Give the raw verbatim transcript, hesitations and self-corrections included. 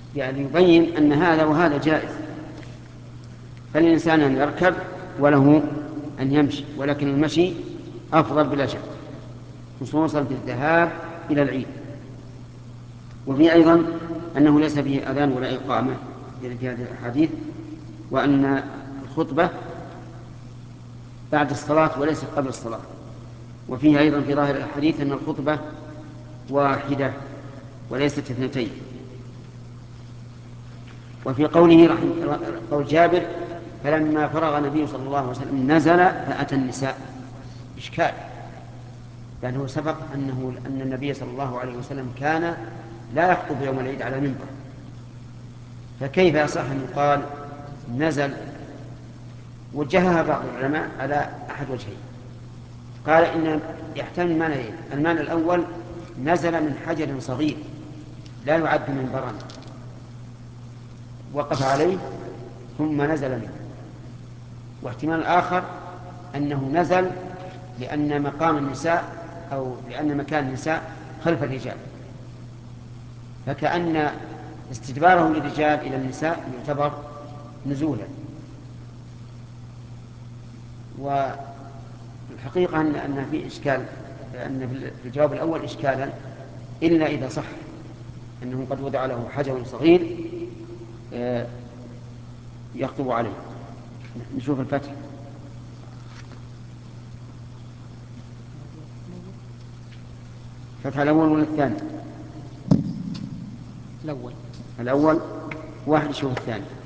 يعني يبين أن هذا وهذا جائز، فالإنسان أن يركب وله أن يمشي، ولكن المشي أفضل بلا شك، خصوصا في الذهاب إلى العيد. وفي أيضا أنه ليس فيه أذان ولا إقامة في هذه الحديث، وأن الخطبة بعد الصلاة وليس قبل الصلاة. وفيه أيضا في ظاهر الحديث أن الخطبة واحدة وليست اثنتين. وفي قوله رحمه قول جابر فلما فرغ النبي صلى الله عليه وسلم نزل فأتى النساء، إشكال، لأنه سبق أنه أن النبي صلى الله عليه وسلم كان لا يخطب يوم العيد على منبر، فكيف يصح أن يقال نزل؟ وجهها بعض العلماء على أحد وجهين. قال إن يحتمل معنيين: المعنى الأول نزل من حجر صغير لا يعد منبرا، وقف عليه ثم نزل منه. واحتمال آخر أنه نزل لأن مقام النساء أو لأن مكان النساء خلف الرجال، فكأن استدباره للرجال إلى النساء يعتبر نزولا. والحقيقة أن أن في إشكال، أن في الجواب الأول إشكالا، إلا إذا صح أنه قد وضع له حجر صغير يخطب عليه. نشوف الفتح. فتح الأول ولا الثاني؟ الأول. الأول واحد، شوف الثاني.